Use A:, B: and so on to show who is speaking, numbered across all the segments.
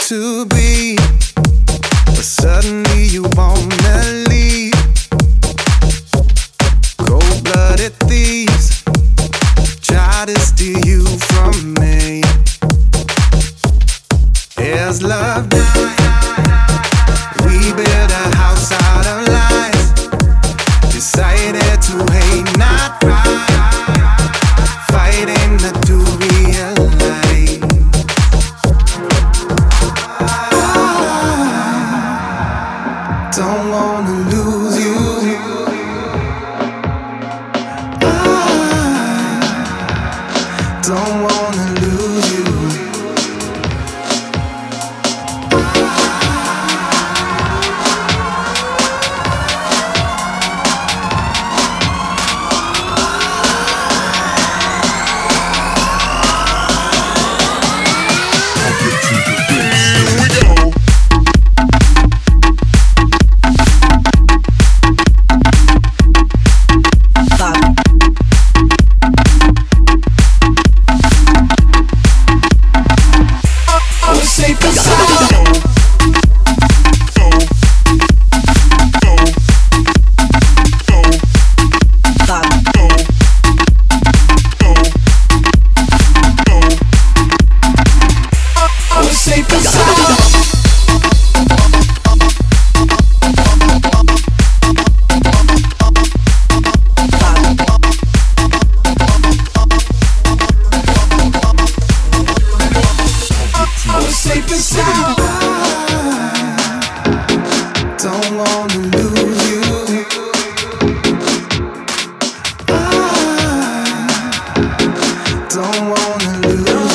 A: to be, but suddenly you wanna leave. Cold-blooded thieves try to steal you from me. Is love dying? We build a house out of lies, decided to hate, not cry, fighting not to realize. Don't wanna lose you. Don't wanna lose you. Safe inside. Safe inside. Safe and sound. Don't wanna lose you. Don't wanna lose you.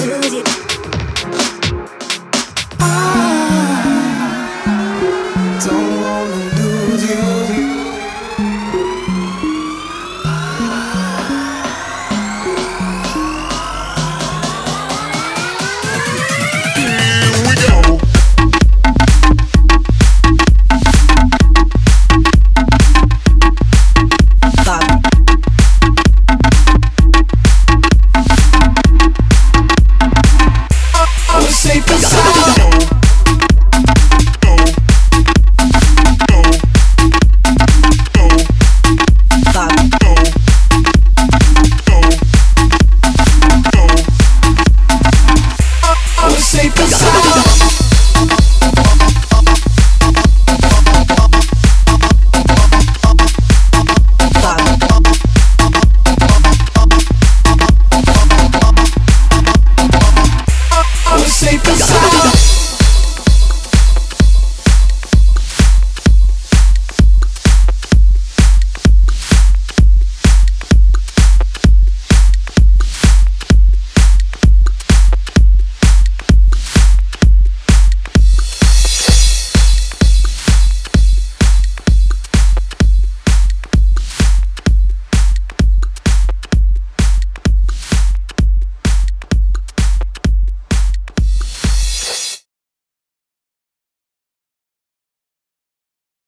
A: Don't wanna lose you. Safe inside. Safe inside.